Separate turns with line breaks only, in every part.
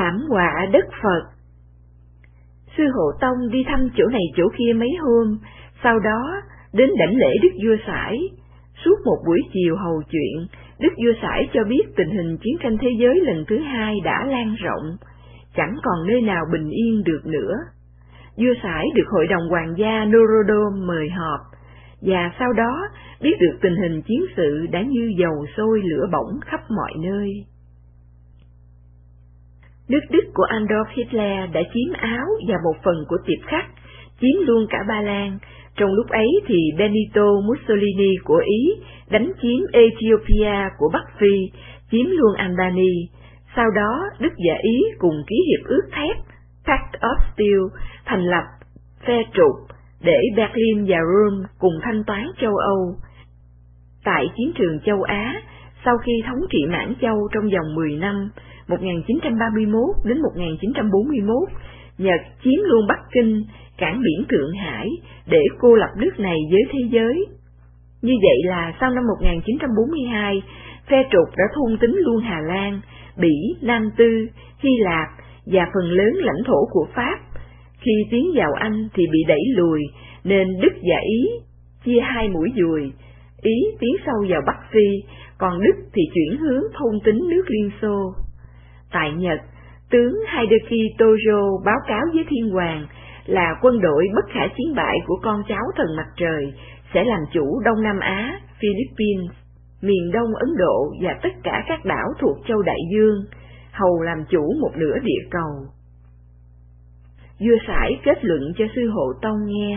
thảm họa đất Phật. Sư Hộ Tông đi thăm chỗ này chỗ kia mấy hôm, sau đó đến đảnh lễ Đức Vua Sải. Suốt một buổi chiều hầu chuyện, Đức Vua Sải cho biết tình hình chiến tranh thế giới lần thứ hai đã lan rộng, chẳng còn nơi nào bình yên được nữa. Vua Sải được Hội đồng Hoàng gia Norodom mời họp, và sau đó biết được tình hình chiến sự đã như dầu sôi lửa bỏng khắp mọi nơi. Nước Đức của Adolf Hitler đã chiếm Áo và một phần của Tiệp Khắc, chiếm luôn cả Ba Lan. Trong lúc ấy thì Benito Mussolini của Ý đánh chiếm Ethiopia của Bắc Phi, chiếm luôn Albany. Sau đó Đức và Ý cùng ký hiệp ước thép Pact of Steel, thành lập phe trục để Berlin và Rome cùng thanh toán châu Âu. Tại chiến trường châu Á, sau khi thống trị Mãn Châu trong vòng 10 năm, 1931 đến 1941, Nhật chiếm luôn Bắc Kinh, cảng biển Thượng Hải để cô lập nước này với thế giới. Như vậy là sau năm 1942, phe trục đã thôn tính luôn Hà Lan, Bỉ, Nam Tư, Hy Lạp và phần lớn lãnh thổ của Pháp. Khi tiến vào Anh thì bị đẩy lùi, nên Đức và Ý chia hai mũi dùi. Ý tiến sâu vào Bắc Phi, còn Đức thì chuyển hướng thôn tính nước Liên Xô. Tại Nhật, tướng Hideki Tojo báo cáo với Thiên Hoàng là quân đội bất khả chiến bại của con cháu thần mặt trời sẽ làm chủ Đông Nam Á, Philippines, miền Đông Ấn Độ và tất cả các đảo thuộc châu Đại Dương, hầu làm chủ một nửa địa cầu. Vua Sải kết luận cho Sư Hộ Tông nghe.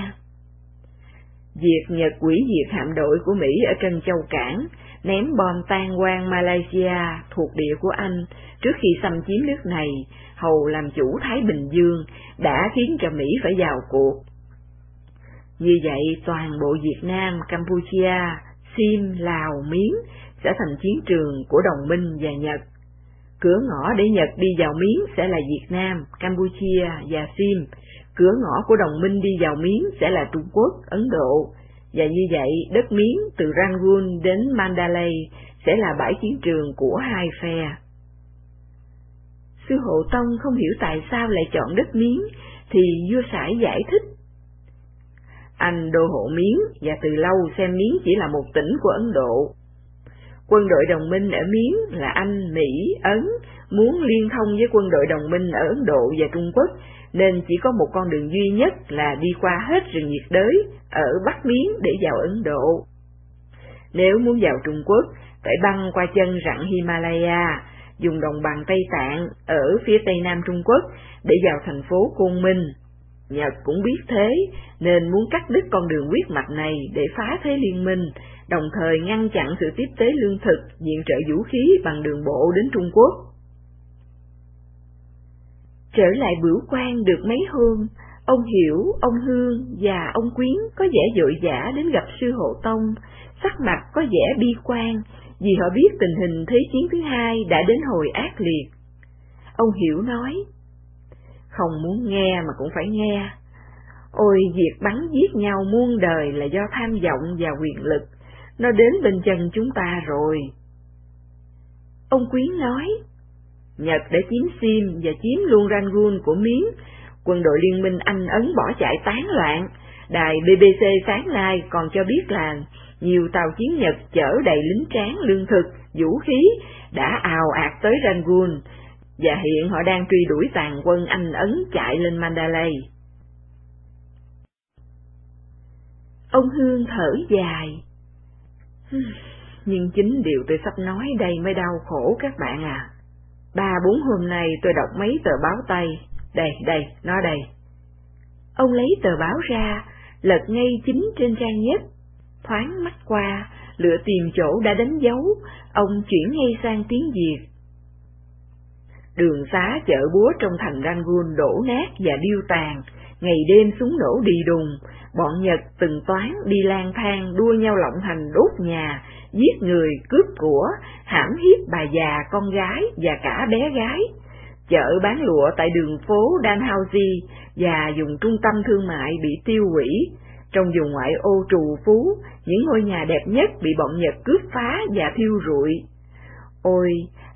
Việc Nhật hủy diệt hạm đội của Mỹ ở Trân Châu Cảng, ném bom tan quang Malaysia thuộc địa của Anh trước khi xâm chiếm nước này, hầu làm chủ Thái Bình Dương, đã khiến cho Mỹ phải vào cuộc. Như vậy, toàn bộ Việt Nam, Campuchia, Sim, Lào, Miến sẽ thành chiến trường của đồng minh và Nhật. Cửa ngõ để Nhật đi vào Miến sẽ là Việt Nam, Campuchia và Sim. Cửa ngõ của đồng minh đi vào Miến sẽ là Trung Quốc, Ấn Độ. Và như vậy, đất Miến từ Rangoon đến Mandalay sẽ là bãi chiến trường của hai phe. Sư Hộ Tông không hiểu tại sao lại chọn đất Miến, thì vua Sải giải thích. Anh đô hộ Miến và từ lâu xem Miến chỉ là một tỉnh của Ấn Độ. Quân đội đồng minh ở Miến là Anh, Mỹ, Ấn muốn liên thông với quân đội đồng minh ở Ấn Độ và Trung Quốc, nên chỉ có một con đường duy nhất là đi qua hết rừng nhiệt đới ở Bắc Miến để vào Ấn Độ. Nếu muốn vào Trung Quốc, phải băng qua chân rặng Himalaya, dùng đồng bằng Tây Tạng ở phía tây nam Trung Quốc để vào thành phố Côn Minh. Nhật cũng biết thế, nên muốn cắt đứt con đường huyết mạch này để phá thế liên minh, đồng thời ngăn chặn sự tiếp tế lương thực, viện trợ vũ khí bằng đường bộ đến Trung Quốc. Trở lại bửu quan được mấy hôm, ông Hiểu, ông Hương và ông Quyến có vẻ vội vã đến gặp Sư Hộ Tông, sắc mặt có vẻ bi quan, vì họ biết tình hình Thế chiến thứ hai đã đến hồi ác liệt. Ông Hiểu nói, không muốn nghe mà cũng phải nghe. Ôi, việc bắn giết nhau muôn đời là do tham vọng và quyền lực, nó đến bên chân chúng ta rồi. Ông Quyến nói, Nhật đã chiếm Sim và chiếm luôn Rangoon của Miến, quân đội liên minh Anh Ấn bỏ chạy tán loạn. Đài BBC sáng nay còn cho biết là nhiều tàu chiến Nhật chở đầy lính tráng, lương thực, vũ khí đã ào ạt tới Rangoon, và hiện họ đang truy đuổi tàn quân Anh Ấn chạy lên Mandalay. Ông Hương thở dài. Nhưng chính điều tôi sắp nói đây mới đau khổ các bạn à. 3-4 hôm nay tôi đọc mấy tờ báo Tây. Đây, nó đây. Ông lấy tờ báo ra, lật ngay chính trên trang nhất. Thoáng mắt qua, lựa tìm chỗ đã đánh dấu, ông chuyển ngay sang tiếng Việt. Đường xá chợ búa trong thành Rangoon đổ nát và điêu tàn, ngày đêm súng nổ đi đùng, bọn Nhật từng toán đi lang thang đua nhau lộng hành đốt nhà, giết người, cướp của, hãm hiếp bà già, con gái và cả bé gái. Chợ bán lụa tại đường phố Dalhousie và vùng trung tâm thương mại bị tiêu hủy. Trong vùng ngoại ô trù phú, những ngôi nhà đẹp nhất bị bọn Nhật cướp phá và thiêu rụi. Ôi,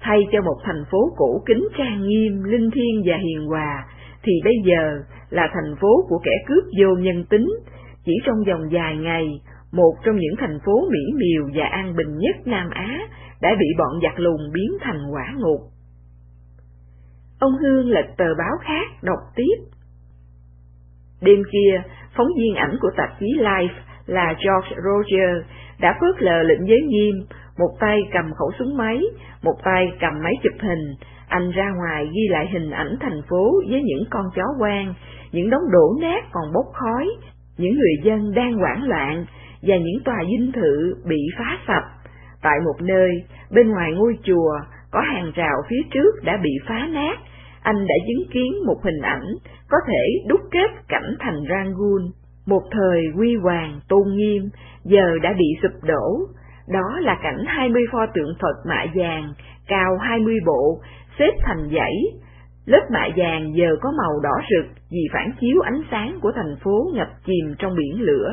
Thay cho một thành phố cổ kính trang nghiêm, linh thiêng và hiền hòa, thì bây giờ là thành phố của kẻ cướp vô nhân tính. Chỉ trong vòng vài ngày, một trong những thành phố mỹ miều và an bình nhất Nam Á đã bị bọn giặc lùn biến thành quả ngục. Ông Hương lật tờ báo khác đọc tiếp. Đêm kia, phóng viên ảnh của tạp chí Life là George Roger đã phớt lờ lệnh giới nghiêm, một tay cầm khẩu súng máy, một tay cầm máy chụp hình. Anh ra ngoài ghi lại hình ảnh thành phố với những con chó hoang, những đống đổ nát còn bốc khói, những người dân đang hoảng loạn và những tòa dinh thự bị phá sập. Tại một nơi, bên ngoài ngôi chùa, có hàng rào phía trước đã bị phá nát. Anh đã chứng kiến một hình ảnh có thể đúc kết cảnh thành Rangoon, một thời huy hoàng tôn nghiêm, giờ đã bị sụp đổ. Đó là cảnh 20 pho tượng Phật mạ vàng, cao 20 bộ, xếp thành dãy. Lớp mạ vàng giờ có màu đỏ rực vì phản chiếu ánh sáng của thành phố ngập chìm trong biển lửa.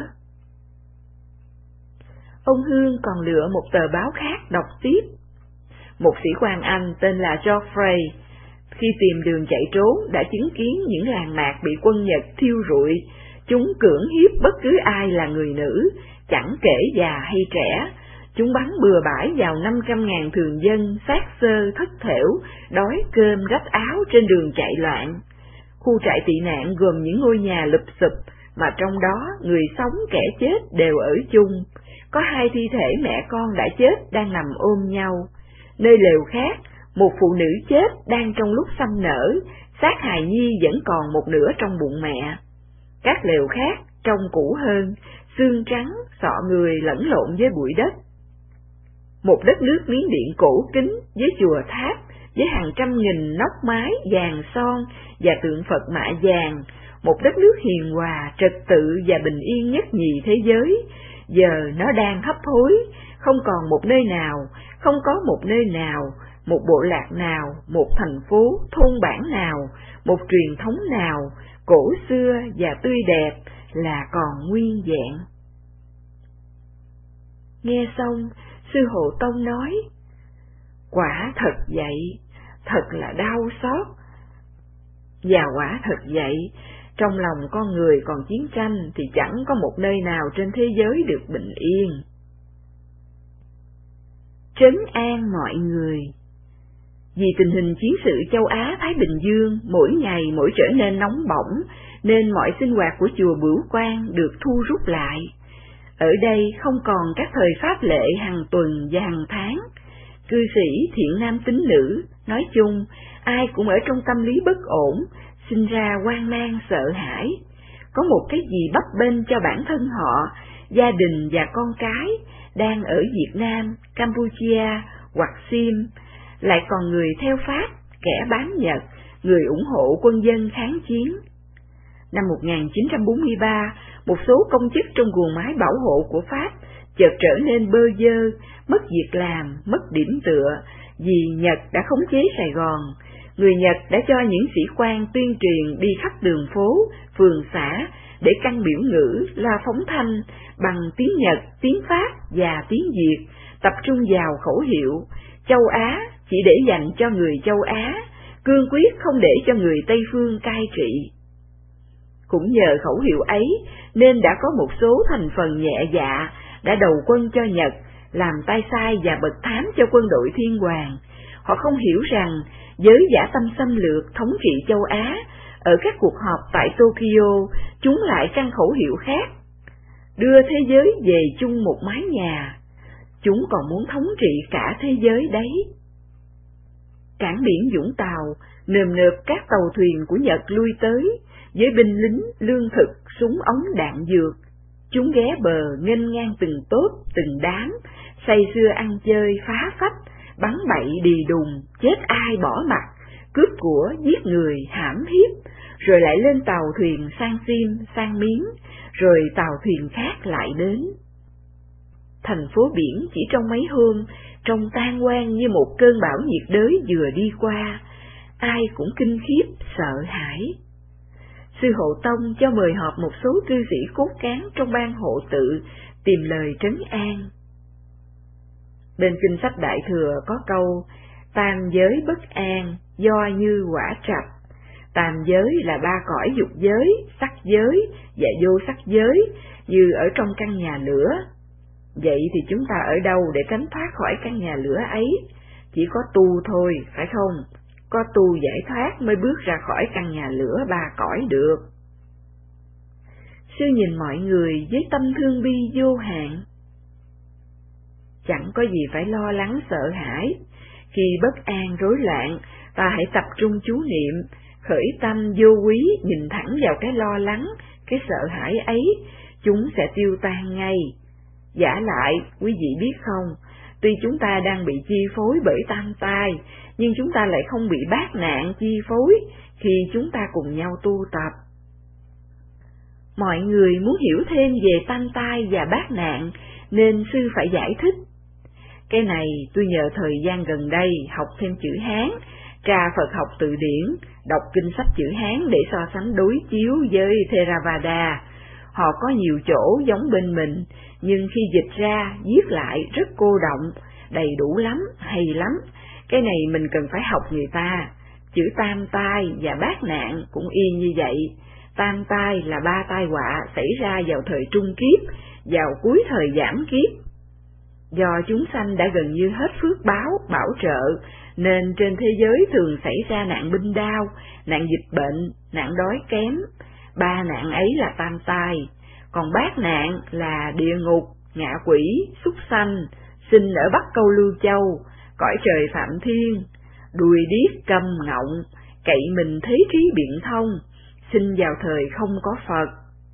Ông Hương còn lựa một tờ báo khác đọc tiếp. Một sĩ quan Anh tên là Geoffrey, khi tìm đường chạy trốn đã chứng kiến những làng mạc bị quân Nhật thiêu rụi. Chúng cưỡng hiếp bất cứ ai là người nữ, chẳng kể già hay trẻ. Chúng bắn bừa bãi vào 500.000 thường dân xác xơ thất thểu, đói cơm rách áo trên đường chạy loạn. Khu trại tị nạn gồm những ngôi nhà lụp xụp, mà trong đó người sống kẻ chết đều ở chung. Có 2 thi thể mẹ con đã chết đang nằm ôm nhau. Nơi lều khác, một phụ nữ chết đang trong lúc sanh nở, xác hài nhi vẫn còn một nửa trong bụng mẹ. Các lều khác trông cũ hơn, xương trắng, xọ người lẫn lộn với bụi đất. Một đất nước Miến Điện cổ kính với chùa tháp, với hàng trăm nghìn nóc mái vàng son và tượng Phật mạ vàng, một đất nước hiền hòa, trật tự và bình yên nhất nhì thế giới, giờ nó đang hấp hối, không còn một nơi nào, không có một nơi nào, một bộ lạc nào, một thành phố, thôn bản nào, một truyền thống nào, cổ xưa và tươi đẹp là còn nguyên vẹn. Nghe xong, Sư Hộ Tông nói, quả thật vậy, thật là đau xót. Và quả thật vậy, trong lòng con người còn chiến tranh thì chẳng có một nơi nào trên thế giới được bình yên. Trấn an mọi người. Vì tình hình chiến sự châu Á-Thái Bình Dương mỗi ngày mỗi trở nên nóng bỏng, nên mọi sinh hoạt của chùa Bửu Quang được thu rút lại. Ở đây không còn các thời pháp lệ hàng tuần và hàng tháng. Cư sĩ, thiện nam tín nữ, nói chung, ai cũng ở trong tâm lý bất ổn, sinh ra hoang mang sợ hãi. Có một cái gì bấp bênh cho bản thân họ, gia đình và con cái, đang ở Việt Nam, Campuchia hoặc Sim, lại còn người theo Pháp, kẻ bán Nhật, người ủng hộ quân dân kháng chiến. Năm 1943, một số công chức trong guồng máy bảo hộ của Pháp chợt trở nên bơ vơ, mất việc làm, mất điểm tựa, vì Nhật đã khống chế Sài Gòn. Người Nhật đã cho những sĩ quan tuyên truyền đi khắp đường phố, phường xã để căng biểu ngữ, loa phóng thanh bằng tiếng Nhật, tiếng Pháp và tiếng Việt, tập trung vào khẩu hiệu châu Á chỉ để dành cho người châu Á, cương quyết không để cho người Tây phương cai trị. Cũng nhờ khẩu hiệu ấy nên đã có một số thành phần nhẹ dạ đã đầu quân cho Nhật, làm tay sai và bật thám cho quân đội Thiên Hoàng. Họ không hiểu rằng với dã tâm xâm lược thống trị châu Á, ở các cuộc họp tại Tokyo, chúng lại căn khẩu hiệu khác, đưa thế giới về chung một mái nhà. Chúng còn muốn thống trị cả thế giới đấy. Cảng biển Vũng Tàu nườm nượp các tàu thuyền của Nhật lui tới, với binh lính, lương thực, súng ống đạn dược. Chúng ghé bờ nghênh ngang từng tốp, từng đám, say sưa ăn chơi, phá phách, bắn bậy đì đùng, chết ai bỏ mặc, cướp của, giết người, hãm hiếp, rồi lại lên tàu thuyền sang Sim, sang Miến, rồi tàu thuyền khác lại đến. Thành phố biển chỉ trong mấy hôm, trông tan hoang như một cơn bão nhiệt đới vừa đi qua, ai cũng kinh khiếp, sợ hãi. Sư Hộ Tông cho mời họp một số cư sĩ cốt cán trong ban hộ tự, tìm lời trấn an. Bên kinh sách Đại Thừa có câu, tam giới bất an, do như quả trạch. Tam giới là ba cõi dục giới, sắc giới và vô sắc giới, như ở trong căn nhà lửa. Vậy thì chúng ta ở đâu để tránh thoát khỏi căn nhà lửa ấy? Chỉ có tu thôi, phải không? Có tu giải thoát mới bước ra khỏi căn nhà lửa ba cõi được. Sư nhìn mọi người với tâm thương bi vô hạn. Chẳng có gì phải lo lắng sợ hãi. Khi bất an rối loạn, ta hãy tập trung chú niệm, khởi tâm vô quý, nhìn thẳng vào cái lo lắng, cái sợ hãi ấy, chúng sẽ tiêu tan ngay. Giả lại, quý vị biết không, tuy chúng ta đang bị chi phối bởi tam tai, nhưng chúng ta lại không bị bát nạn chi phối khi chúng ta cùng nhau tu tập. Mọi người muốn hiểu thêm về tam tai và bát nạn, nên sư phải giải thích. Cái này tôi nhờ thời gian gần đây học thêm chữ Hán, tra Phật học từ điển, đọc kinh sách chữ Hán để so sánh đối chiếu với Theravada. Họ có nhiều chỗ giống bên mình, nhưng khi dịch ra, viết lại rất cô động, đầy đủ lắm, hay lắm. Cái này mình cần phải học người ta. Chữ tam tai và bát nạn cũng y như vậy. Tam tai là ba tai họa xảy ra vào thời trung kiếp, vào cuối thời giảm kiếp. Do chúng sanh đã gần như hết phước báo, bảo trợ, nên trên thế giới thường xảy ra nạn binh đao, nạn dịch bệnh, nạn đói kém. Ba nạn ấy là tam tai, còn bát nạn là địa ngục, ngạ quỷ, súc sanh, sinh ở Bắc Câu Lưu Châu, cõi trời Phạm Thiên, đùi điếc câm ngọng, cậy mình thấy trí biện thông, sinh vào thời không có Phật.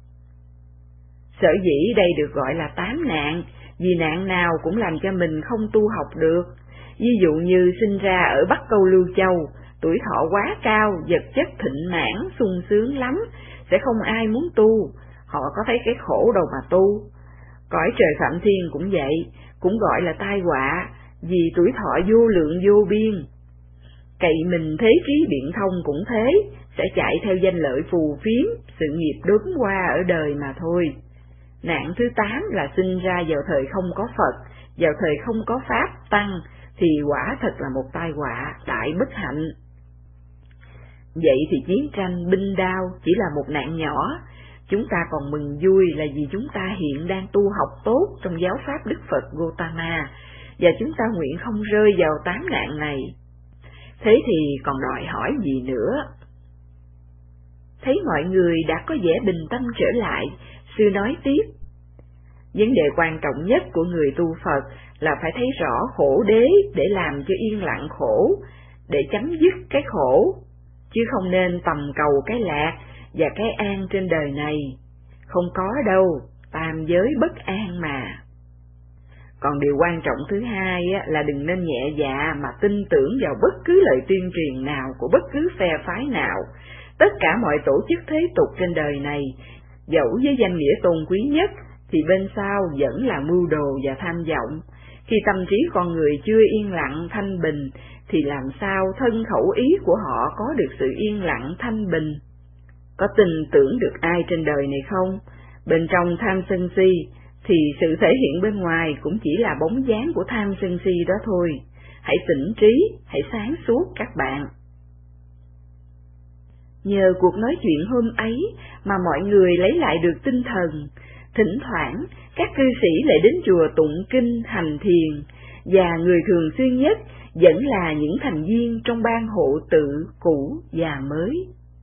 Sở dĩ đây được gọi là tám nạn, vì nạn nào cũng làm cho mình không tu học được. Ví dụ như sinh ra ở Bắc Câu Lưu Châu, tuổi thọ quá cao, vật chất thịnh mãn, sung sướng lắm, sẽ không ai muốn tu, họ có thấy cái khổ đâu mà tu. Cõi trời Phạm Thiên cũng vậy, cũng gọi là tai họa, vì tuổi thọ vô lượng vô biên. Cậy mình thế trí biện thông cũng thế, sẽ chạy theo danh lợi phù phiếm, sự nghiệp đốn qua ở đời mà thôi. Nạn thứ 8 là sinh ra vào thời không có Phật, vào thời không có Pháp Tăng, thì quả thật là một tai họa, đại bất hạnh. Vậy thì chiến tranh, binh đao chỉ là một nạn nhỏ, chúng ta còn mừng vui là vì chúng ta hiện đang tu học tốt trong giáo pháp Đức Phật Gautama, và chúng ta nguyện không rơi vào 8 nạn này. Thế thì còn đòi hỏi gì nữa? Thấy mọi người đã có vẻ bình tâm trở lại, sư nói tiếp. Vấn đề quan trọng nhất của người tu Phật là phải thấy rõ khổ đế để làm cho yên lặng khổ, để chấm dứt cái khổ, chứ không nên tầm cầu cái lạc và cái an trên đời này. Không có đâu, tam giới bất an mà. Còn điều quan trọng thứ hai là đừng nên nhẹ dạ mà tin tưởng vào bất cứ lời tuyên truyền nào của bất cứ phe phái nào. Tất cả mọi tổ chức thế tục trên đời này, dẫu với danh nghĩa tôn quý nhất, thì bên sau vẫn là mưu đồ và tham vọng. Khi tâm trí con người chưa yên lặng thanh bình, thì làm sao thân khẩu ý của họ có được sự yên lặng thanh bình? Có tin tưởng được ai trên đời này không? Bên trong tham sân si, thì sự thể hiện bên ngoài cũng chỉ là bóng dáng của tham sân si đó thôi. Hãy tỉnh trí, hãy sáng suốt các bạn. Nhờ cuộc nói chuyện hôm ấy mà mọi người lấy lại được tinh thần. Thỉnh thoảng, các cư sĩ lại đến chùa tụng kinh, hành thiền, và người thường xuyên nhất vẫn là những thành viên trong ban hộ tự cũ và mới.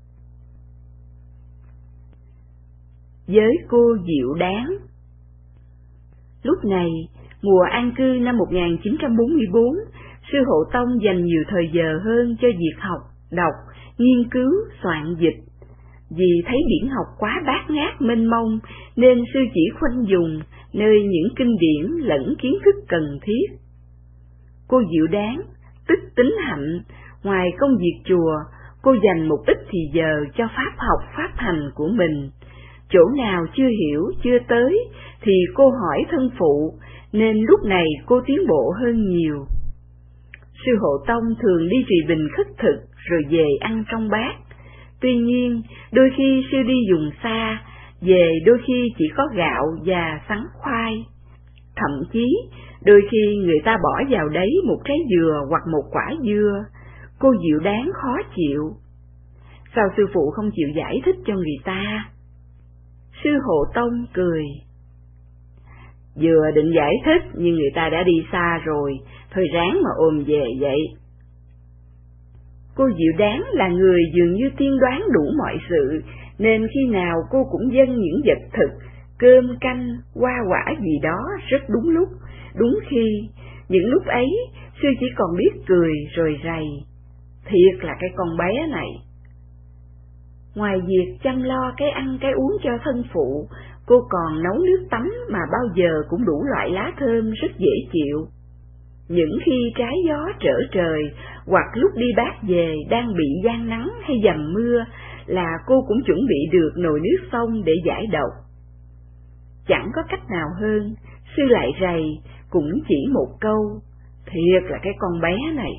Với cô Diệu Đáng. Lúc này, mùa an cư năm 1944, sư Hộ Tông dành nhiều thời giờ hơn cho việc học, đọc, nghiên cứu, soạn dịch. Vì thấy điển học quá bát ngát mênh mông, nên sư chỉ khoanh dùng nơi những kinh điển lẫn kiến thức cần thiết. Cô Diệu Đáng, tức Tính Hạnh, ngoài công việc chùa, cô dành một ít thì giờ cho pháp học, pháp hành của mình. Chỗ nào chưa hiểu, chưa tới, thì cô hỏi thân phụ, nên lúc này cô tiến bộ hơn nhiều. Sư Hộ Tông thường đi trì bình khất thực, rồi về ăn trong bát. Tuy nhiên, đôi khi sư đi dùng xa, về đôi khi chỉ có gạo và sắn khoai. Thậm chí, Đôi khi người ta bỏ vào đấy một trái dừa hoặc một quả dưa, cô Diệu Đáng khó chịu. Sao sư phụ không chịu giải thích cho người ta? Sư Hộ Tông cười. Vừa định giải thích nhưng người ta đã đi xa rồi, thôi ráng mà ôm về vậy. Cô Diệu Đáng là người dường như tiên đoán đủ mọi sự, nên khi nào cô cũng dâng những vật thực, cơm canh, hoa quả gì đó rất đúng lúc, đúng khi. Những lúc ấy, sư chỉ còn biết cười rồi rầy. Thiệt là cái con bé này. Ngoài việc chăm lo cái ăn cái uống cho thân phụ, cô còn nấu nước tắm mà bao giờ cũng đủ loại lá thơm rất dễ chịu. Những khi trái gió trở trời, hoặc lúc đi bác về đang bị giăng nắng hay dầm mưa, là cô cũng chuẩn bị được nồi nước sông để giải độc. Chẳng có cách nào hơn, sư lại rầy, cũng chỉ một câu, thiệt là cái con bé này.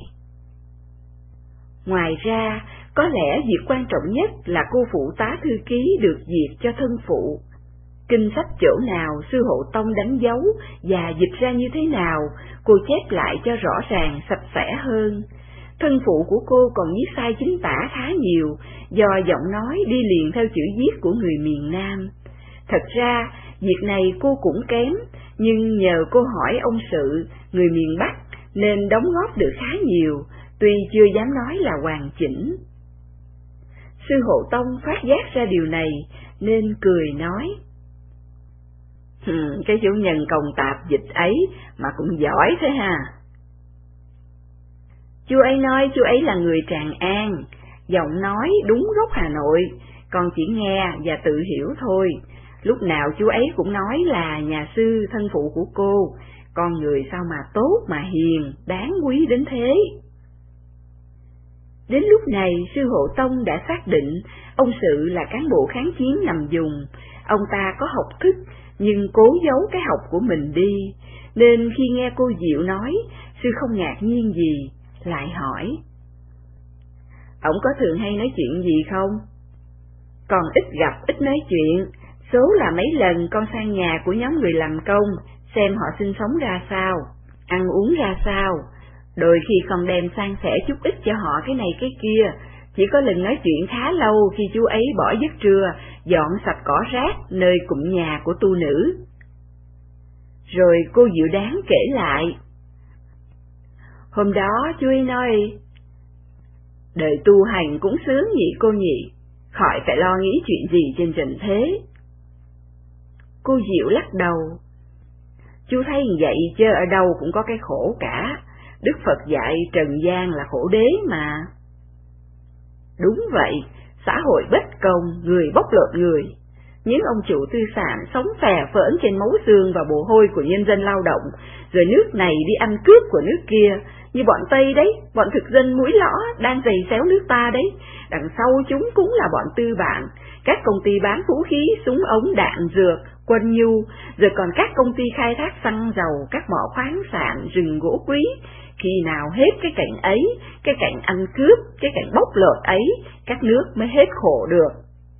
Ngoài ra, có lẽ việc quan trọng nhất là cô phụ tá thư ký được việc cho thân phụ. Kinh sách chỗ nào sư Hộ Tông đánh dấu và dịch ra như thế nào, cô chép lại cho rõ ràng sạch sẽ hơn. Thân phụ của cô còn viết sai chính tả khá nhiều, do giọng nói đi liền theo chữ viết của người miền Nam. Thật ra, việc này cô cũng kém, nhưng nhờ cô hỏi ông Sự, người miền Bắc, nên đóng góp được khá nhiều, tuy chưa dám nói là hoàn chỉnh. Sư Hộ Tông phát giác ra điều này, nên cười nói. Cái chủ nhân công tạp dịch ấy mà cũng giỏi thế ha. Chú ấy nói chú ấy là người Tràng An, giọng nói đúng gốc Hà Nội, con chỉ nghe và tự hiểu thôi. Lúc nào chú ấy cũng nói là nhà sư thân phụ của cô, con người sao mà tốt mà hiền, đáng quý đến thế. Đến lúc này sư Hộ Tông đã xác định ông Sự là cán bộ kháng chiến nằm vùng, ông ta có học thức nhưng cố giấu cái học của mình đi, nên khi nghe cô Diệu nói, sư không ngạc nhiên gì, lại hỏi. Ông có thường hay nói chuyện gì không? Còn ít gặp, ít nói chuyện, số là mấy lần con sang nhà của nhóm người làm công, xem họ sinh sống ra sao, ăn uống ra sao, đôi khi còn đem san sẻ chút ít cho họ cái này cái kia. Chỉ có lần nói chuyện khá lâu khi chú ấy bỏ giấc trưa, dọn sạch cỏ rác nơi cụm nhà của tu nữ. Rồi cô Diệu Đáng kể lại. Hôm đó chú ấy nói, đời tu hành cũng sướng nhỉ cô nhỉ, khỏi phải lo nghĩ chuyện gì trên trần thế. Cô Diệu lắc đầu. Chú thấy vậy chứ ở đâu cũng có cái khổ cả, Đức Phật dạy trần gian là khổ đế mà. Đúng vậy, xã hội bất công, người bóc lột người. Những ông chủ tư sản sống phè phỡn trên máu xương và mồ hôi của nhân dân lao động, rồi nước này đi ăn cướp của nước kia, như bọn Tây đấy, bọn thực dân mũi lõ đang giày xéo nước ta đấy. Đằng sau chúng cũng là bọn tư bản, các công ty bán vũ khí, súng ống, đạn dược, quân nhu, rồi còn các công ty khai thác xăng dầu, các mỏ khoáng sản, rừng gỗ quý. Khi nào hết cái cảnh ấy, cái cảnh ăn cướp, cái cảnh bóc lột ấy, các nước mới hết khổ được.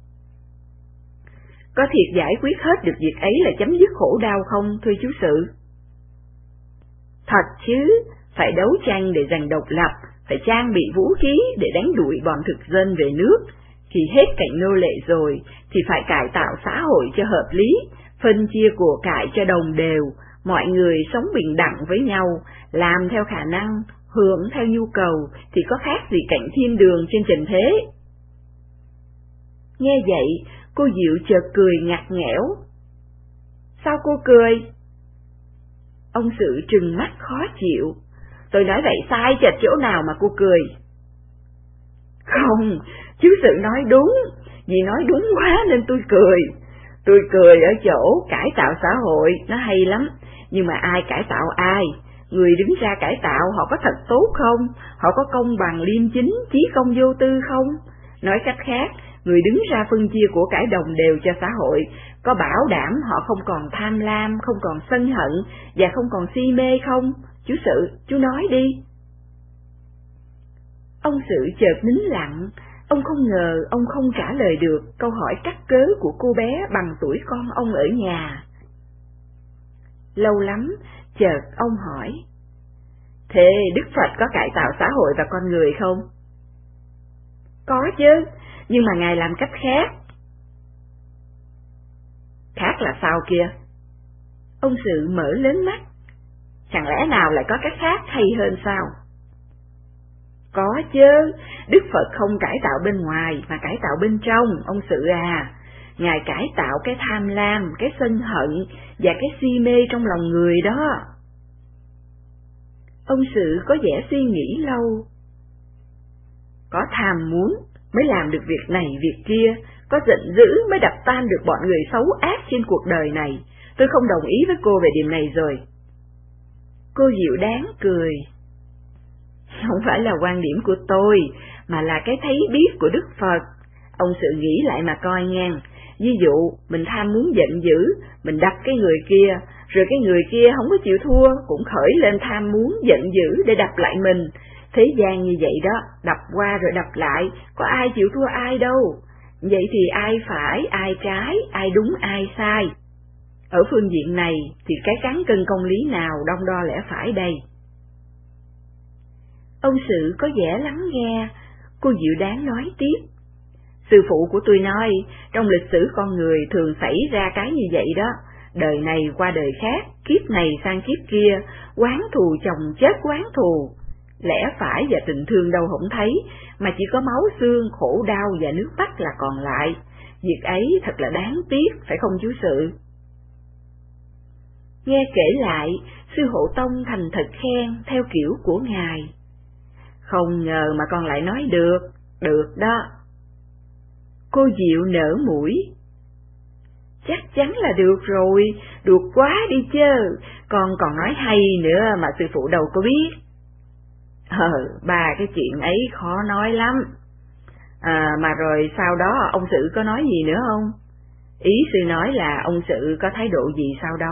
Có thiệt giải quyết hết được việc ấy là chấm dứt khổ đau không, thưa chú Sự? Thật chứ, phải đấu tranh để giành độc lập, phải trang bị vũ khí để đánh đuổi bọn thực dân về nước. Khi hết cảnh nô lệ rồi, thì phải cải tạo xã hội cho hợp lý, phân chia của cải cho đồng đều, mọi người sống bình đẳng với nhau, làm theo khả năng, hưởng theo nhu cầu, thì có khác gì cảnh thiên đường trên trần thế. Nghe vậy, cô Diệu chợt cười ngặt nghẽo. Sao cô cười? Ông Sự trừng mắt khó chịu. Tôi nói vậy sai chệch chỗ nào mà cô cười? Không, chú Sự nói đúng, vì nói đúng quá nên tôi cười. Tôi cười ở chỗ cải tạo xã hội, nó hay lắm, nhưng mà ai cải tạo ai? Người đứng ra cải tạo họ có thật tốt không? Họ có công bằng liêm chính, chí công vô tư không? Nói cách khác, người đứng ra phân chia của cải đồng đều cho xã hội, có bảo đảm họ không còn tham lam, không còn sân hận và không còn si mê không? Chú Sự, chú nói đi. Ông Sự chợt nín lặng, ông không ngờ ông không trả lời được câu hỏi cắt cớ của cô bé bằng tuổi con ông ở nhà. Lâu lắm, Chợt ông hỏi, thế Đức Phật có cải tạo xã hội và con người không? Có chứ, nhưng mà Ngài làm cách khác. Khác là sao kia? Ông Sự mở lớn mắt. Chẳng lẽ nào lại có cách khác hay hơn sao? Có chứ, Đức Phật không cải tạo bên ngoài mà cải tạo bên trong, ông Sự à. Ngài cải tạo cái tham lam, cái sân hận và cái si mê trong lòng người đó. Ông Sự có vẻ suy nghĩ lâu. Có tham muốn mới làm được việc này việc kia, có giận dữ mới đập tan được bọn người xấu ác trên cuộc đời này. Tôi không đồng ý với cô về điểm này rồi. Cô dịu dàng cười. Không phải là quan điểm của tôi, mà là cái thấy biết của Đức Phật. Ông Sự nghĩ lại mà coi ngang. Ví dụ, mình tham muốn giận dữ, mình đập cái người kia, rồi cái người kia không có chịu thua, cũng khởi lên tham muốn giận dữ để đập lại mình. Thế gian như vậy đó, đập qua rồi đập lại, có ai chịu thua ai đâu. Vậy thì ai phải, ai trái, ai đúng, ai sai? Ở phương diện này thì cái cán cân công lý nào đong đo lẽ phải đây? Ông Sự có vẻ lắng nghe, cô dịu dàng nói tiếp. Sư phụ của tôi nói, trong lịch sử con người thường xảy ra cái như vậy đó, đời này qua đời khác, kiếp này sang kiếp kia, oán thù chồng chết oán thù. Lẽ phải và tình thương đâu không thấy, mà chỉ có máu xương, khổ đau và nước mắt là còn lại. Việc ấy thật là đáng tiếc, phải không chú Sự? Nghe kể lại, sư Hộ Tông thành thật khen theo kiểu của Ngài. Không ngờ mà con lại nói được đó. Cô dịu nở mũi. Chắc chắn là được rồi, được quá đi chứ, con còn nói hay nữa mà sư phụ đâu có biết. Ba cái chuyện ấy khó nói lắm. Mà rồi sau đó ông Sự có nói gì nữa không? Ý sư nói là ông Sự có thái độ gì sau đó?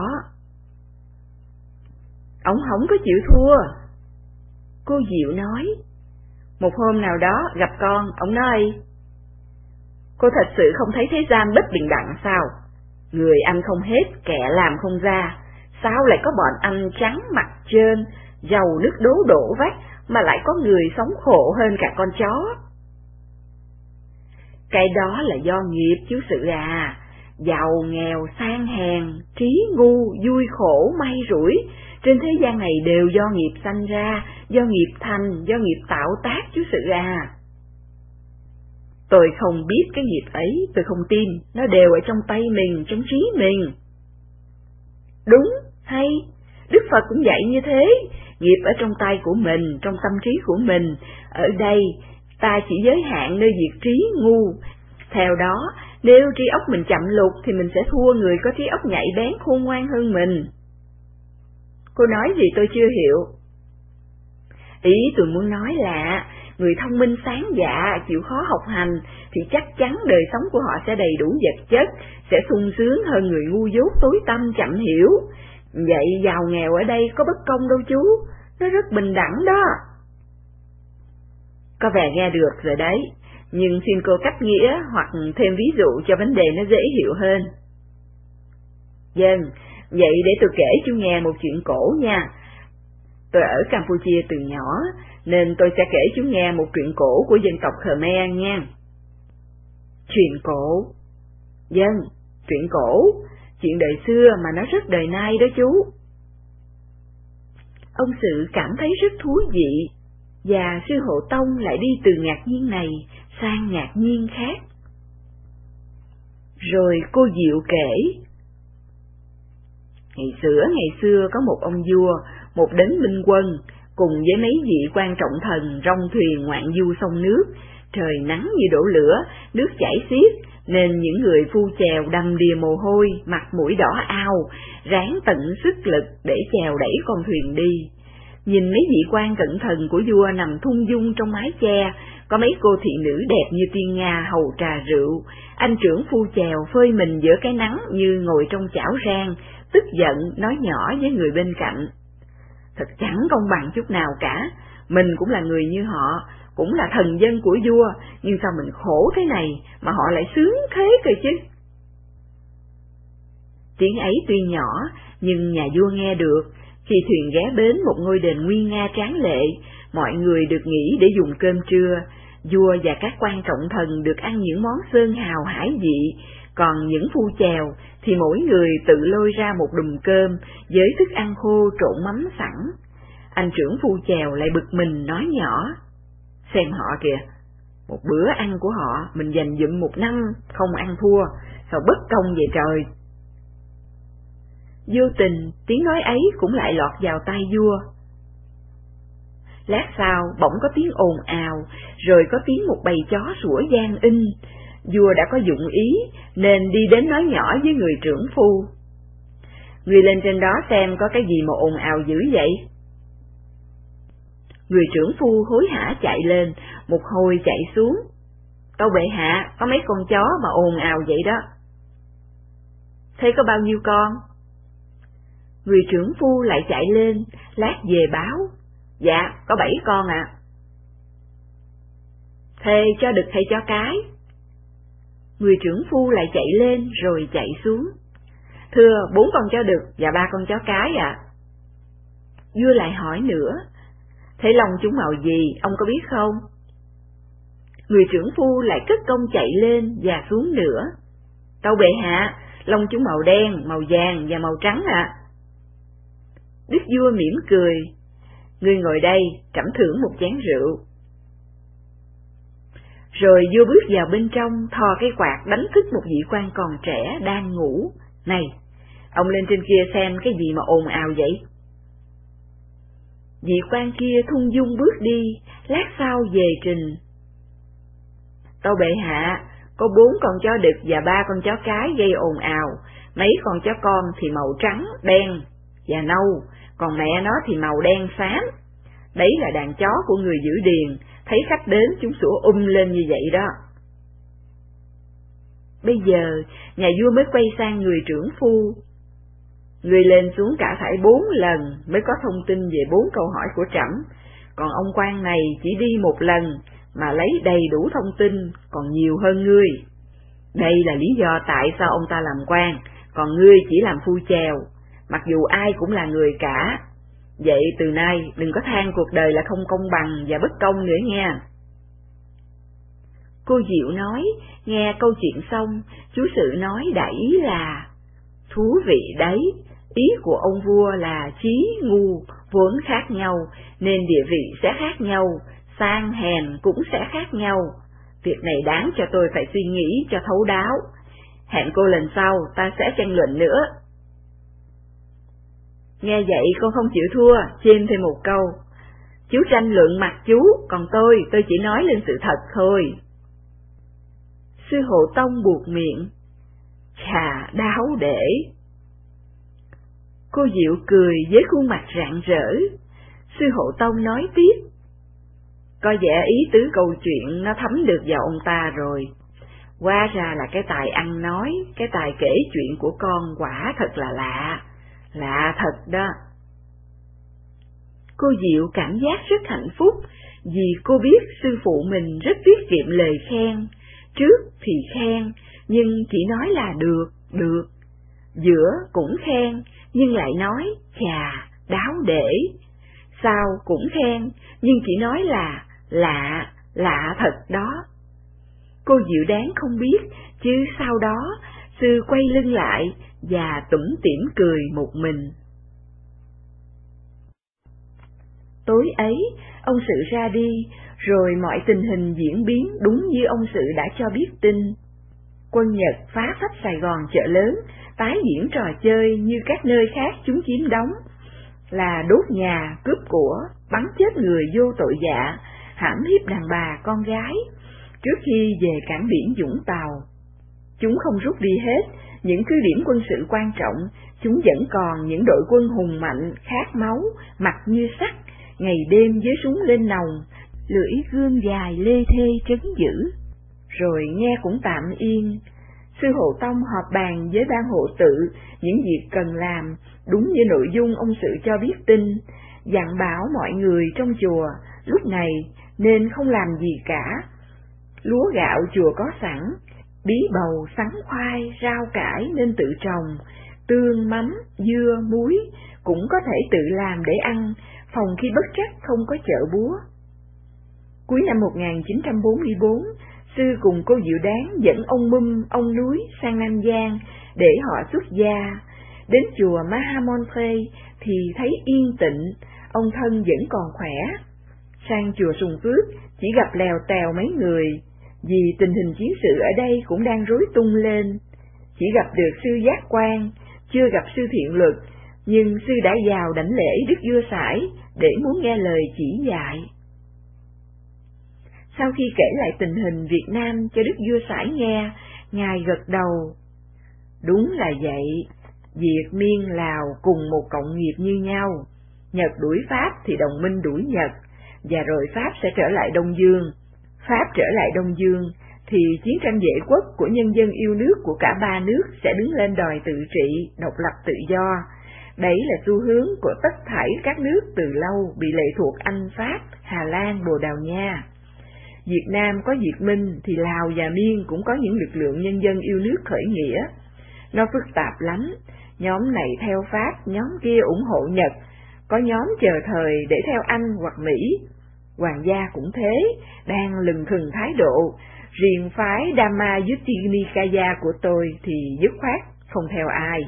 Ông không có chịu thua. Cô dịu nói. Một hôm nào đó gặp con, ông nói, cô thật sự không thấy thế gian bất bình đẳng sao? Người ăn không hết, kẻ làm không ra. Sao lại có bọn ăn trắng mặt trơn, dầu nước đổ vách, mà lại có người sống khổ hơn cả con chó? Cái đó là do nghiệp chú Sự à. Giàu nghèo sang hèn, trí ngu vui khổ may rủi, trên thế gian này đều do nghiệp sanh ra, do nghiệp thành, do nghiệp tạo tác chú Sự à. Tôi không biết cái nghiệp ấy, tôi không tin, nó đều ở trong tay mình, trong trí mình. Đúng, hay, Đức Phật cũng dạy như thế, nghiệp ở trong tay của mình, trong tâm trí của mình. Ở đây, ta chỉ giới hạn nơi việc trí ngu. Theo đó, nếu trí óc mình chậm lục thì mình sẽ thua người có trí óc nhạy bén khôn ngoan hơn mình. Cô nói gì tôi chưa hiểu. Ý tôi muốn nói là, người thông minh sáng dạ, chịu khó học hành, thì chắc chắn đời sống của họ sẽ đầy đủ vật chất, sẽ sung sướng hơn người ngu dốt tối tâm chậm hiểu. Vậy giàu nghèo ở đây có bất công đâu chú, nó rất bình đẳng đó. Có vẻ nghe được rồi đấy, nhưng xin cô cách nghĩa hoặc thêm ví dụ cho vấn đề nó dễ hiểu hơn. Vâng, vậy để tôi kể chú nghe một chuyện cổ nha. Tôi ở Campuchia từ nhỏ, nên tôi sẽ kể chú nghe một chuyện cổ của dân tộc Khmer nha. Chuyện cổ? Vâng, chuyện cổ, chuyện đời xưa mà nó rất đời nay đó chú. Ông Sự cảm thấy rất thú vị, và sư Hộ Tông lại đi từ ngạc nhiên này sang ngạc nhiên khác. Rồi cô dịu kể. Ngày xưa có một ông vua, một đấng minh quân, cùng với mấy vị quan trọng thần rong thuyền ngoạn du sông nước. Trời nắng như đổ lửa, nước chảy xiết, nên những người phu chèo đầm đìa mồ hôi, mặt mũi đỏ ao, ráng tận sức lực để chèo đẩy con thuyền đi. Nhìn mấy vị quan cận thần của vua nằm thung dung trong mái che, có mấy cô thị nữ đẹp như tiên Nga hầu trà rượu, anh trưởng phu chèo phơi mình giữa cái nắng như ngồi trong chảo rang, tức giận nói nhỏ với người bên cạnh. Thật chẳng công bằng chút nào cả, mình cũng là người như họ, cũng là thần dân của vua, nhưng sao mình khổ thế này mà họ lại sướng thế cơ chứ? Tiếng ấy tuy nhỏ, nhưng nhà vua nghe được, Khi thuyền ghé bến một ngôi đền nguy nga tráng lệ, mọi người được nghỉ để dùng cơm trưa. Vua và các quan trọng thần được ăn những món sơn hào hải vị, còn những phu chèo thì mỗi người tự lôi ra một đùm cơm với thức ăn khô trộn mắm sẵn. Anh trưởng phu chèo lại bực mình nói nhỏ: "Xem họ kìa, một bữa ăn của họ mình dành dụm một năm không ăn thua, sao bất công vậy trời?" Vô tình tiếng nói ấy cũng lại lọt vào tai vua. Lát sau bỗng có tiếng ồn ào, rồi có tiếng một bầy chó sủa vang in. Vua đã có dụng ý nên đi đến nói nhỏ với người trưởng phu: "Người lên trên đó xem có cái gì mà ồn ào dữ vậy?" Người trưởng phu hối hả chạy lên, một hồi chạy xuống: "Tâu bệ hạ, có mấy con chó mà ồn ào vậy đó." "Thế có bao nhiêu con?" Người trưởng phu lại chạy lên, lát về báo: "Dạ, có 7 con ạ." "Thế cho đực hay cho cái?" Người trưởng phu lại chạy lên rồi chạy xuống: "Thưa, 4 con chó đực và 3 con chó cái ạ." Vua lại hỏi nữa: "Thế lông chúng màu gì, ông có biết không?" Người trưởng phu lại cất công chạy lên và xuống nữa: "Tâu bệ hạ, lông chúng màu đen, màu vàng và màu trắng ạ." Đức vua mỉm cười: "Ngươi ngồi đây, trẫm thưởng một chén rượu." Rồi vua bước vào bên trong, thò cái quạt đánh thức một vị quan còn trẻ đang ngủ: "Này, ông lên trên kia xem cái gì mà ồn ào vậy?" Vị quan kia thung dung bước đi, lát sau về trình: "Tâu bệ hạ, có 4 con chó đực và 3 con chó cái gây ồn ào, mấy con chó con thì màu trắng, đen và nâu, còn mẹ nó thì màu đen xám. Đấy là đàn chó của người giữ điền, thấy khách đến chúng sủa lên như vậy đó." Bây giờ, nhà vua mới quay sang người trưởng phu: "Người lên xuống cả thảy 4 lần mới có thông tin về 4 câu hỏi của trẫm, còn ông quan này chỉ đi 1 lần mà lấy đầy đủ thông tin, còn nhiều hơn ngươi. Đây là lý do tại sao ông ta làm quan, còn ngươi chỉ làm phu chèo, mặc dù ai cũng là người cả. Vậy từ nay đừng có than cuộc đời là không công bằng và bất công nữa nha." Cô Diệu nói, nghe câu chuyện xong, chú Sự nói đại ý là: "Thú vị đấy, ý của ông vua là trí ngu vốn khác nhau, nên địa vị sẽ khác nhau, sang hèn cũng sẽ khác nhau. Việc này đáng cho tôi phải suy nghĩ cho thấu đáo. Hẹn cô lần sau ta sẽ tranh luận nữa." Nghe vậy con không chịu thua, chêm thêm một câu: "Chú tranh luận mặt chú, còn tôi chỉ nói lên sự thật thôi." Sư Hộ Tông buột miệng: "Chà, đáo để." Cô Diệu cười với khuôn mặt rạng rỡ. Sư Hộ Tông nói tiếp: "Có vẻ ý tứ câu chuyện nó thấm được vào ông ta rồi. Hóa ra là cái tài ăn nói, cái tài kể chuyện của con quả thật là lạ, lạ thật đó." Cô Diệu cảm giác rất hạnh phúc, vì cô biết sư phụ mình rất tiết kiệm lời khen. Trước thì khen, nhưng chỉ nói là được, được. Giữa cũng khen, nhưng lại nói: "Chà, đáo để." Sau cũng khen, nhưng chỉ nói là lạ, lạ thật đó. Cô Diệu đáng không biết, chứ sau đó sư quay lưng lại và tủm tỉm cười một mình. Tối ấy, ông Sự ra đi, rồi mọi tình hình diễn biến đúng như ông Sự đã cho biết tin. Quân Nhật phá phách Sài Gòn chợ lớn, tái diễn trò chơi như các nơi khác chúng chiếm đóng, là đốt nhà, cướp của, bắn chết người vô tội dạ, hãm hiếp đàn bà con gái. Trước khi về cảng biển Vũng Tàu, chúng không rút đi hết những cứ điểm quân sự quan trọng, chúng vẫn còn những đội quân hùng mạnh, khát máu, mặt như sắt, ngày đêm với súng lên nòng, lưỡi gươm dài lê thê trấn giữ. Rồi nghe cũng tạm yên. Sư Hộ Tông họp bàn với ban hộ tự những việc cần làm, đúng như nội dung ông Sự cho biết tin, dặn bảo mọi người trong chùa lúc này nên không làm gì cả. Lúa gạo chùa có sẵn, bí bầu, sắn khoai, rau cải nên tự trồng, tương, mắm, dưa, muối cũng có thể tự làm để ăn, phòng khi bất trắc không có chợ búa. Cuối năm 1944, sư cùng cô Diệu Đáng dẫn ông Mum, ông Núi sang Nam Giang để họ xuất gia. Đến chùa Mahamontre thì thấy yên tĩnh, ông thân vẫn còn khỏe. Sang chùa Sùng Phước chỉ gặp lèo tèo mấy người, vì tình hình chiến sự ở đây cũng đang rối tung lên. Chỉ gặp được sư Giác Quan, chưa gặp sư Thiện Luật, nhưng sư đã vào đảnh lễ Đức Vua Sải để muốn nghe lời chỉ dạy. Sau khi kể lại tình hình Việt Nam cho Đức Vua Sải nghe, Ngài gật đầu. Đúng là vậy, Việt Miên Lào cùng một cộng nghiệp như nhau, Nhật đuổi Pháp thì đồng minh đuổi Nhật, và rồi Pháp sẽ trở lại Đông Dương. Pháp trở lại Đông Dương thì chiến tranh vệ quốc của nhân dân yêu nước của cả ba nước sẽ đứng lên đòi tự trị, độc lập tự do. Đấy là xu hướng của tất thảy các nước từ lâu bị lệ thuộc Anh, Pháp, Hà Lan, Bồ Đào Nha. Việt Nam có Việt Minh thì Lào và Miên cũng có những lực lượng nhân dân yêu nước khởi nghĩa. Nó phức tạp lắm, nhóm này theo Pháp, nhóm kia ủng hộ Nhật, có nhóm chờ thời để theo Anh hoặc Mỹ. Hoàng gia cũng thế, đang lừng khừng thái độ, riêng phái Dhammayuttinikaya của tôi thì dứt khoát không theo ai.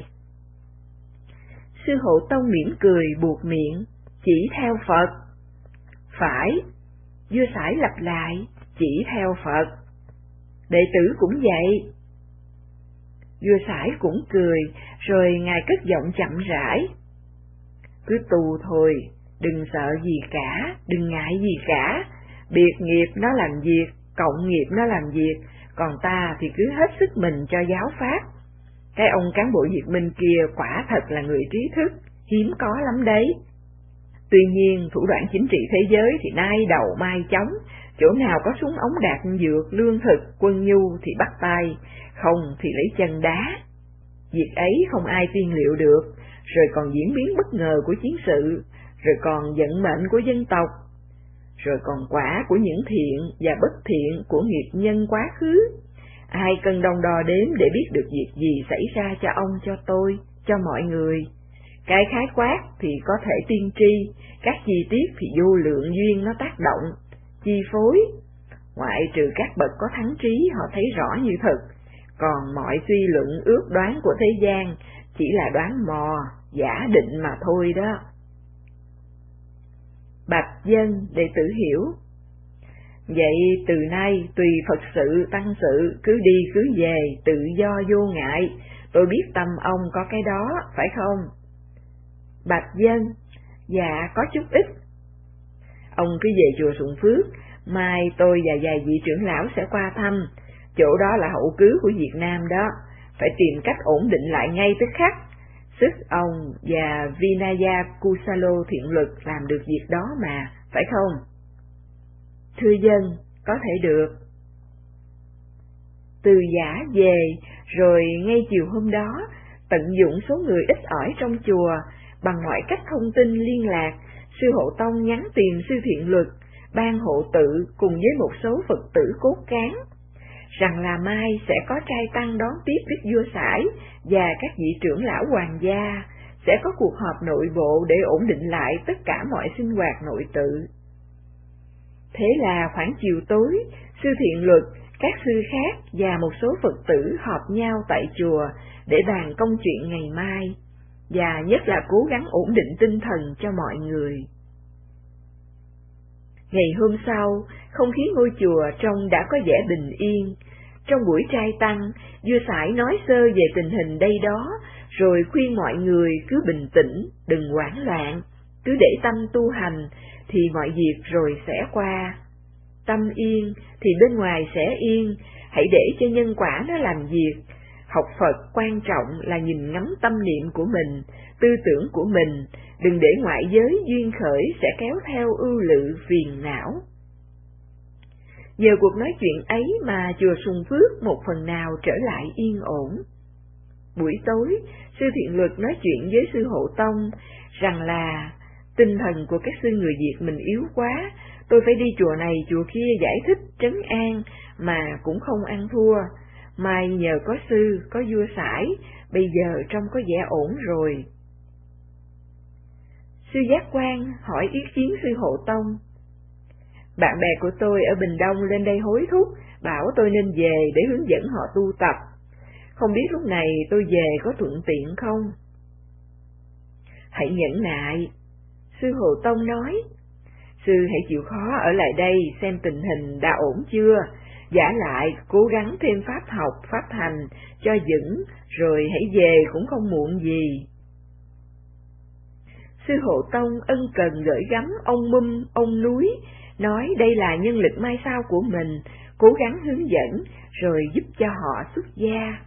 Sư Hộ Tông mỉm cười buột miệng, chỉ theo Phật. Phải, Vua Sải lặp lại, chỉ theo Phật. Đệ tử cũng vậy. Vua Sải cũng cười, rồi Ngài cất giọng chậm rãi. Cứ tù thôi, đừng sợ gì cả, đừng ngại gì cả. Biệt nghiệp nó làm việc, cộng nghiệp nó làm việc, còn ta thì cứ hết sức mình cho giáo pháp. Cái ông cán bộ Việt Minh kia quả thật là người trí thức, hiếm có lắm đấy. Tuy nhiên, thủ đoạn chính trị thế giới thì nay đầu mai chóng, chỗ nào có súng ống đạn dược, lương thực, quân nhu thì bắt tay, không thì lấy chân đá. Việc ấy không ai tiên liệu được, rồi còn diễn biến bất ngờ của chiến sự, rồi còn vận mệnh của dân tộc, rồi còn quả của những thiện và bất thiện của nghiệp nhân quá khứ. Ai cần đong đo đếm để biết được việc gì xảy ra cho ông, cho tôi, cho mọi người. Cái khái quát thì có thể tiên tri, các chi tiết thì vô lượng duyên nó tác động, chi phối. Ngoại trừ các bậc có thắng trí họ thấy rõ như thật, còn mọi suy luận ước đoán của thế gian chỉ là đoán mò, giả định mà thôi đó. Bạch dân đệ tử hiểu. Vậy từ nay tùy Phật sự, tăng sự, cứ đi cứ về, tự do vô ngại, tôi biết tâm ông có cái đó, phải không? Bạch dân, dạ có chút ít. Ông cứ về chùa Sùng Phước, mai tôi và vài vị trưởng lão sẽ qua thăm, chỗ đó là hậu cứ của Việt Nam đó, phải tìm cách ổn định lại ngay tức khắc. Sức ông và Vinaya Kusalo Thiện Luật làm được việc đó mà, phải không? Thưa dân, có thể được. Từ giả về, rồi ngay chiều hôm đó, tận dụng số người ít ỏi trong chùa, bằng mọi cách thông tin liên lạc, sư Hộ Tông nhắn tìm sư Thiện Luật, ban hộ tự cùng với một số Phật tử cốt cán, rằng là mai sẽ có trai tăng đón tiếp Đức Vua Sải và các vị trưởng lão hoàng gia, sẽ có cuộc họp nội bộ để ổn định lại tất cả mọi sinh hoạt nội tự. Thế là khoảng chiều tối, sư Thiện Luật, các sư khác và một số Phật tử họp nhau tại chùa để bàn công chuyện ngày mai, và nhất là cố gắng ổn định tinh thần cho mọi người. Ngày hôm sau, không khí ngôi chùa trông đã có vẻ bình yên. Trong buổi trai tăng, Vua Sải nói sơ về tình hình đây đó, rồi khuyên mọi người cứ bình tĩnh, đừng hoảng loạn, cứ để tâm tu hành, thì mọi việc rồi sẽ qua. Tâm yên thì bên ngoài sẽ yên, hãy để cho nhân quả nó làm việc. Học Phật quan trọng là nhìn ngắm tâm niệm của mình, tư tưởng của mình, đừng để ngoại giới duyên khởi sẽ kéo theo ưu lự phiền não. Nhờ cuộc nói chuyện ấy mà chùa Sùng Phước một phần nào trở lại yên ổn. Buổi tối, sư Thiện Luật nói chuyện với sư Hộ Tông rằng là tinh thần của các sư người Việt mình yếu quá, tôi phải đi chùa này chùa kia giải thích trấn an mà cũng không ăn thua. Mai nhờ có sư, có Vua Sải bây giờ trông có vẻ ổn rồi. Sư Giác Quan hỏi ý kiến sư Hộ Tông. Bạn bè của tôi ở Bình Đông lên đây hối thúc, bảo tôi nên về để hướng dẫn họ tu tập. Không biết lúc này tôi về có thuận tiện không? Hãy nhẫn nại, sư Hộ Tông nói. Sư hãy chịu khó ở lại đây xem tình hình đã ổn chưa, vả lại cố gắng thêm pháp học, pháp hành cho vững, rồi hãy về cũng không muộn gì. Sư Hộ Tông ân cần gửi gắm ông Mum, ông Núi, nói đây là nhân lực mai sau của mình, cố gắng hướng dẫn, rồi giúp cho họ xuất gia.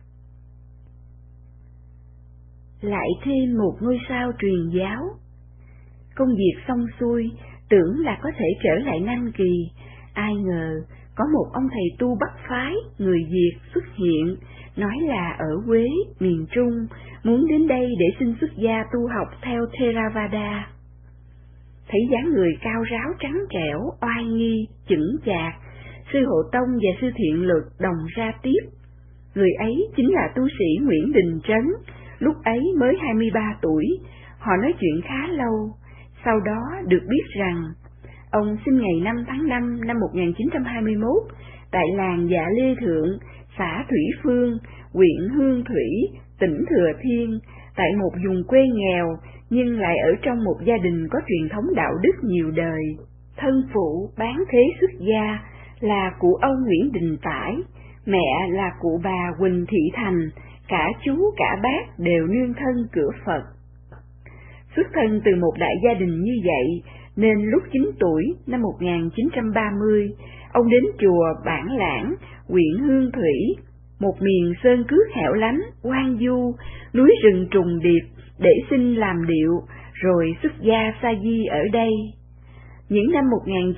Lại thêm một ngôi sao truyền giáo. Công việc xong xuôi, tưởng là có thể trở lại Nam Kỳ, ai ngờ có một ông thầy tu Bắc phái, người Việt xuất hiện, nói là ở Quế, miền Trung, muốn đến đây để xin xuất gia tu học theo Theravada. Thấy dáng người cao ráo trắng trẻo, oai nghi, chững chạc, sư Hộ Tông và sư Thiện Luật đồng ra tiếp. Người ấy chính là tu sĩ Nguyễn Đình Trấn, lúc ấy mới 23 tuổi, họ nói chuyện khá lâu, sau đó được biết rằng ông sinh ngày 5 tháng 5 năm 1921 tại làng Dạ Lê Thượng, xã Thủy Phương, huyện Hương Thủy, tỉnh Thừa Thiên, tại một vùng quê nghèo nhưng lại ở trong một gia đình có truyền thống đạo đức nhiều đời. Thân phụ bán thế xuất gia là cụ ông Nguyễn Đình Tải, mẹ là cụ bà Quỳnh Thị Thành, cả chú cả bác đều nương thân cửa Phật. Xuất thân từ một đại gia đình như vậy, nên lúc 9 tuổi năm 1930, ông đến chùa Bản Lãng, huyện Hương Thủy, một miền sơn cước hẻo lánh, hoang vu, núi rừng trùng điệp, để xin làm điệu, rồi xuất gia sa di ở đây. Những năm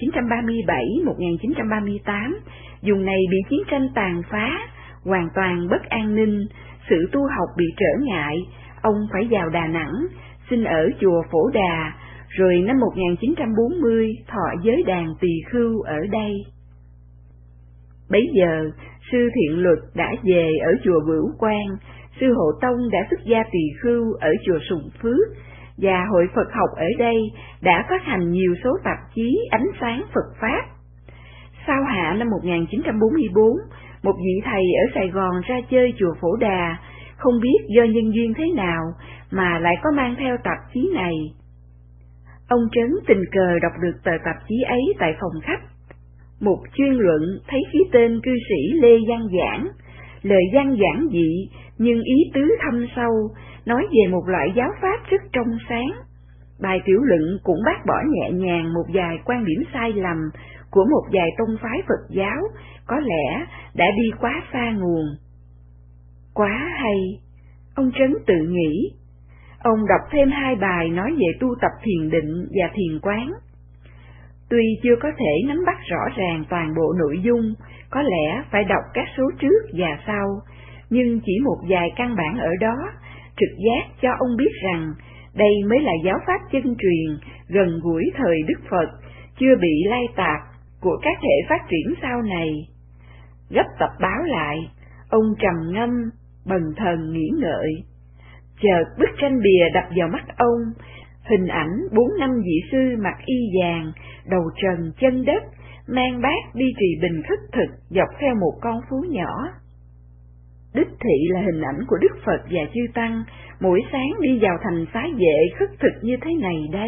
1937-1938, vùng này bị chiến tranh tàn phá, hoàn toàn bất an ninh, sự tu học bị trở ngại, ông phải vào Đà Nẵng, xin ở chùa Phổ Đà, rồi năm 1940 thọ giới đàn tỳ khưu ở đây. Bấy giờ, sư Thiện Luật đã về ở chùa Bửu Quang, sư Hộ Tông đã xuất gia tỳ khưu ở chùa Sùng Phước, và Hội Phật học ở đây đã phát hành nhiều số tạp chí Ánh sáng Phật Pháp. Sau hạ năm 1944, một vị thầy ở Sài Gòn ra chơi chùa Phổ Đà, không biết do nhân duyên thế nào mà lại có mang theo tạp chí này. Ông Trấn tình cờ đọc được tờ tạp chí ấy tại phòng khách. Một chuyên luận thấy ký tên cư sĩ Lê Văn Giảng, lời văn giản dị nhưng ý tứ thâm sâu, nói về một loại giáo pháp rất trong sáng. Bài tiểu luận cũng bác bỏ nhẹ nhàng một vài quan điểm sai lầm của một vài tông phái Phật giáo, có lẽ đã đi quá xa nguồn. Quá hay, ông Trấn tự nghĩ. Ông đọc thêm 2 bài nói về tu tập thiền định và thiền quán. Tuy chưa có thể nắm bắt rõ ràng toàn bộ nội dung, có lẽ phải đọc các số trước và sau, nhưng chỉ một vài căn bản ở đó, trực giác cho ông biết rằng đây mới là giáo pháp chân truyền, gần gũi thời Đức Phật, chưa bị lai tạp của các hệ phát triển sau này. Gấp tập báo lại, ông trầm ngâm, bần thần nghĩ ngợi. Chợt bức tranh bìa đập vào mắt ông, hình ảnh 4-5 vị sư mặc y vàng, đầu trần chân đất, mang bát đi trì bình khất thực dọc theo một con phố nhỏ. Đích thị là hình ảnh của Đức Phật và chư Tăng, mỗi sáng đi vào thành xá vệ khất thực như thế này đây.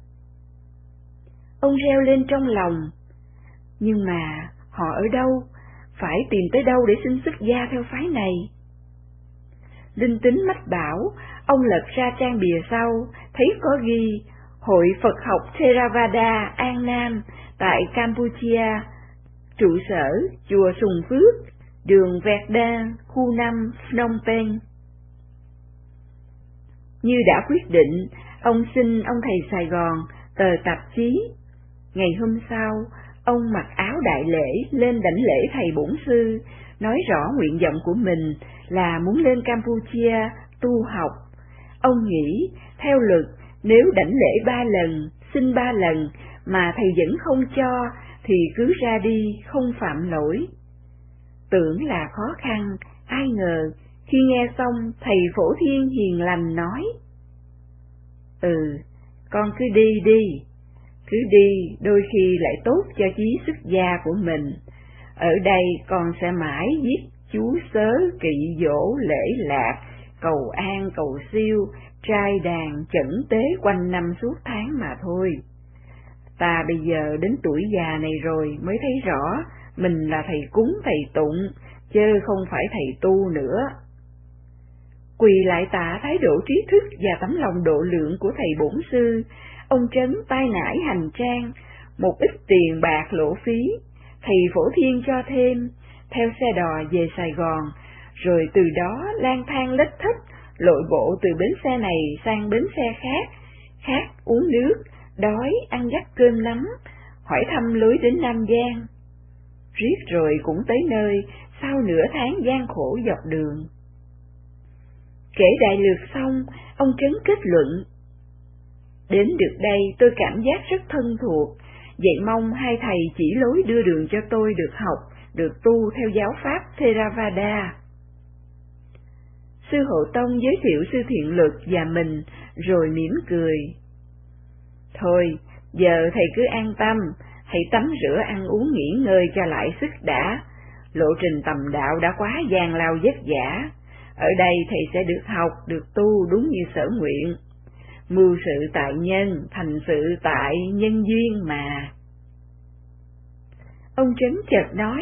Ông reo lên trong lòng, nhưng mà họ ở đâu? Phải tìm tới đâu để xin xuất gia theo phái này? Linh tính mách bảo, ông lật ra trang bìa sau, thấy có ghi Hội Phật học Theravada An Nam tại Campuchia, trụ sở chùa Sùng Phước, đường Verdan, khu 5, Phnom Penh. Như đã quyết định, ông xin ông thầy Sài Gòn tờ tạp chí. Ngày hôm sau, ông mặc áo đại lễ lên đảnh lễ thầy bổn sư, nói rõ nguyện vọng của mình là muốn lên Campuchia tu học. Ông nghĩ, theo luật, nếu đảnh lễ 3 lần, xin 3 lần, mà thầy vẫn không cho, thì cứ ra đi, không phạm lỗi. Tưởng là khó khăn, ai ngờ, Khi nghe xong, thầy Phổ Thiên hiền lành nói: con cứ đi, đôi khi lại tốt cho trí xuất gia của mình. Ở đây con sẽ mãi viết chú sớ, kỵ dỗ, lễ lạc, cầu an, cầu siêu, trai đàn, chẩn tế quanh năm suốt tháng mà thôi. Ta bây giờ đến tuổi già này rồi mới thấy rõ mình là thầy cúng thầy tụng, chứ không phải thầy tu nữa. Quỳ lại tạ thái độ trí thức và tấm lòng độ lượng của thầy bổn sư, ông Trấn tay nải hành trang, một ít tiền bạc lỗ phí, thầy Phổ Thiên cho thêm, theo xe đò về Sài Gòn, rồi từ đó lang thang lết thết, lội bộ từ bến xe này sang bến xe khác, khát uống nước, đói ăn gắt cơm nắm, hỏi thăm lối đến Nam Giang. Riết rồi cũng tới nơi, sau nửa tháng gian khổ dọc đường. Kể đại lược xong, ông Trấn kết luận: đến được đây tôi cảm giác rất thân thuộc, vậy mong hai thầy chỉ lối đưa đường cho tôi được học, được tu theo giáo pháp Theravada. Sư Hộ Tông giới thiệu sư Thiện Lực và mình, rồi mỉm cười: thôi, giờ thầy cứ an tâm, hãy tắm rửa ăn uống nghỉ ngơi cho lại sức đã. Lộ trình tầm đạo đã quá gian lao vất vả, ở đây thầy sẽ được học, được tu đúng như sở nguyện. Mưu sự tại nhân, thành sự tại nhân duyên mà. Ông Trấn chợt nói: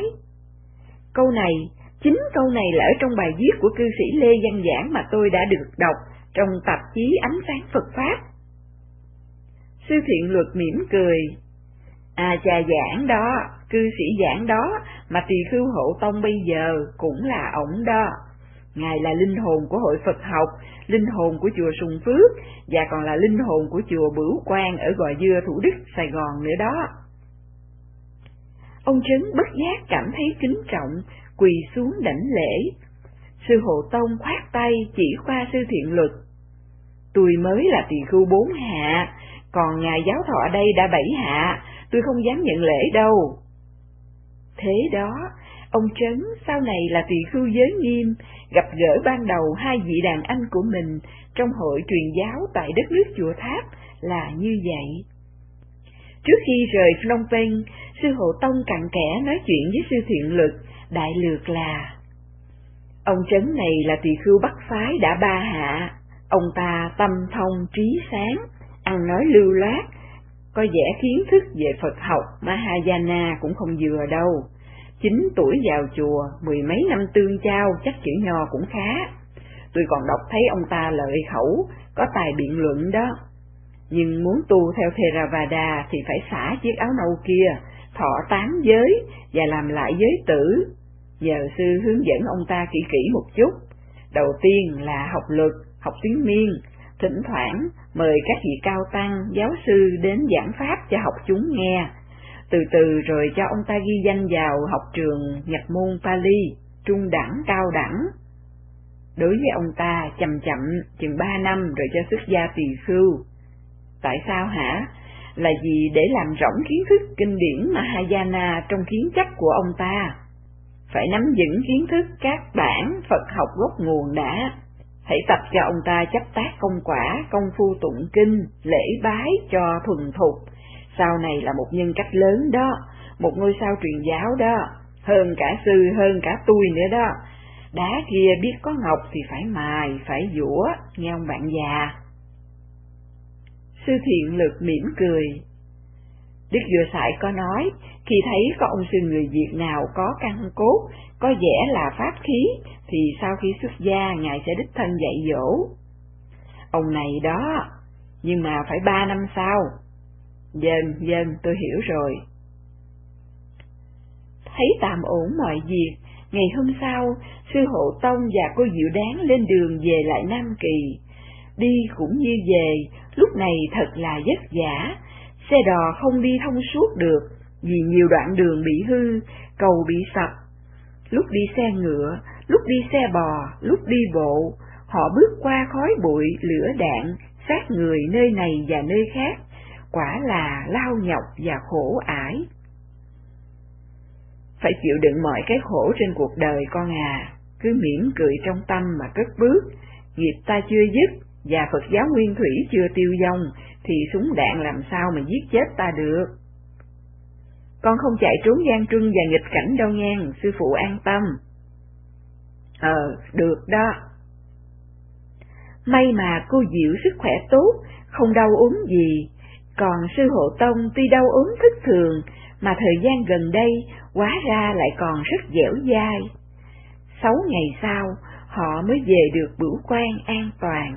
chính câu này là ở trong bài viết của cư sĩ Lê Văn Giảng mà tôi đã được đọc trong tạp chí Ánh Sáng Phật Pháp. Sư Thiện Luật mỉm cười: cha Giảng đó, cư sĩ Giảng đó, mà Tỳ Khưu Hộ Tông bây giờ cũng là ổng đó. Ngài là linh hồn của hội Phật học, linh hồn của chùa Sùng Phước, và còn là linh hồn của chùa Bửu Quang ở Gò Dưa, Thủ Đức, Sài Gòn nữa đó. Ông Trấn bất giác cảm thấy kính trọng, quỳ xuống đảnh lễ. Sư Hộ Tông khoát tay chỉ qua sư Thiện Luật: tôi mới là tỳ khưu 4 hạ, còn ngài giáo thọ đây đã 7 hạ, tôi không dám nhận lễ đâu. Thế đó, ông Trấn sau này là tỳ khưu giới nghiêm, gặp gỡ ban đầu hai vị đàn anh của mình trong hội truyền giáo tại đất nước Chùa Tháp là như vậy. Trước khi rời Phnom Penh, sư Hộ Tông cặn kẽ nói chuyện với sư Thiện Lực, đại lược là: ông Trấn này là tỳ khưu Bắc phái đã 3 hạ, ông ta tâm thông trí sáng, ăn nói lưu loát, có vẻ kiến thức về Phật học Mahayana cũng không vừa đâu. 9 tuổi vào chùa, 10 mấy năm tương chao, chắc chữ nho cũng khá. Tôi còn đọc thấy ông ta lợi khẩu, có tài biện luận đó. Nhưng muốn tu theo Theravada thì phải xả chiếc áo nâu kia, thọ 8 giới và làm lại giới tử. Nhờ sư hướng dẫn ông ta kỹ kỹ một chút. Đầu tiên là học luật, học tiếng Miên, thỉnh thoảng mời các vị cao tăng, giáo sư đến giảng pháp cho học chúng nghe. Từ từ rồi cho ông ta ghi danh vào học trường nhập môn Pali, trung đẳng, cao đẳng. Đối với ông ta chậm chừng 3 năm rồi cho xuất gia tỳ khưu. Tại sao hả? Là vì để làm rỗng kiến thức kinh điển Mahayana trong kiến chấp của ông ta. Phải nắm vững kiến thức các bản Phật học gốc nguồn đã. Hãy tập cho ông ta chấp tác công quả, công phu tụng kinh, lễ bái cho thuần thục. Sau này là một nhân cách lớn đó, một ngôi sao truyền giáo đó, hơn cả sư, hơn cả tôi nữa đó. Đá kia biết có ngọc thì phải mài, phải giũa, nghe ông bạn già. Sư Thiện Lực mỉm cười. Đức Vua Sải có nói, khi thấy có ông sư người Việt nào có căn cốt, có vẻ là pháp khí, thì sau khi xuất gia Ngài sẽ đích thân dạy dỗ. Ông này đó, nhưng mà phải 3 năm sau. Dân, tôi hiểu rồi. Thấy tạm ổn mọi việc, ngày hôm sau, sư Hộ Tông và cô Diệu Đáng lên đường về lại Nam Kỳ. Đi cũng như về, lúc này thật là vất vả, xe đò không đi thông suốt được, vì nhiều đoạn đường bị hư, cầu bị sập. Lúc đi xe ngựa, lúc đi xe bò, lúc đi bộ, họ bước qua khói bụi, lửa đạn, sát người nơi này và nơi khác, quả là lao nhọc và khổ ải. Phải chịu đựng mọi cái khổ trên cuộc đời con à, cứ mỉm cười trong tâm mà cất bước. Nghiệp ta chưa dứt và Phật giáo nguyên thủy chưa tiêu vong thì súng đạn làm sao mà giết chết ta được. Con không chạy trốn gian truân và nghịch cảnh đâu ngang, sư phụ an tâm. Được đó. May mà cô Diệu sức khỏe tốt, không đau ốm gì, còn sư Hộ Tông tuy đau ốm thất thường, mà thời gian gần đây hóa ra lại còn rất dẻo dai. 6 ngày sau, họ mới về được Bửu Quan an toàn.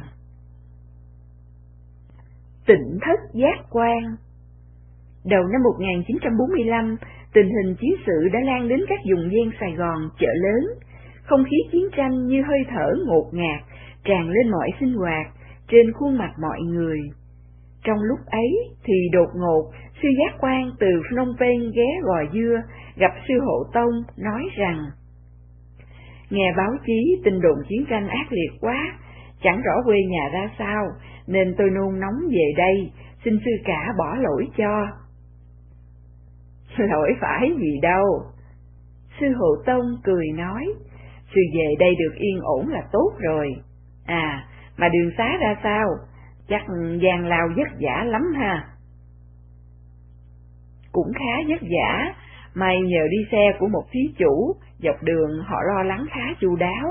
Tịnh thất giác quan. Đầu năm 1945, tình hình chiến sự đã lan đến các vùng ven Sài Gòn, chợ lớn. Không khí chiến tranh như hơi thở ngột ngạt tràn lên mọi sinh hoạt, trên khuôn mặt mọi người. Trong lúc ấy thì đột ngột, sư giác quan từ Phnom Penh ghé Gò Dưa, gặp sư Hộ Tông, nói rằng: nghe báo chí tin đồn chiến tranh ác liệt quá, chẳng rõ quê nhà ra sao, nên tôi nôn nóng về đây, xin sư cả bỏ lỗi cho. Lỗi phải gì đâu. Sư Hộ Tông cười nói: sư về đây được yên ổn là tốt rồi. Mà đường xá ra sao? Chắc gian lao vất vả lắm ha. Cũng khá vất vả, may nhờ đi xe của một thí chủ, dọc đường họ lo lắng khá chu đáo.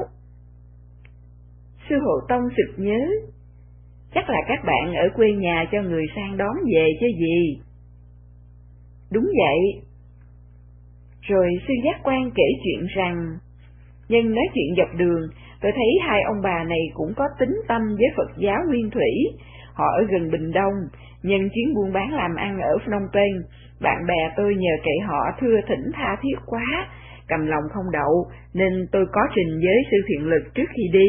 Sư Hộ Tông sực nhớ, chắc là các bạn ở quê nhà cho người sang đón về chứ gì. Đúng vậy. Rồi sư giác quan kể chuyện rằng, nhân nói chuyện dọc đường, tôi thấy hai ông bà này cũng có tín tâm với Phật giáo nguyên thủy. Họ ở gần Bình Đông, nhân chuyến buôn bán làm ăn ở Phnom Penh, bạn bè tôi nhờ cậy họ thưa thỉnh tha thiết quá, cầm lòng không đậu, nên tôi có trình với sư Thiện Lực trước khi đi.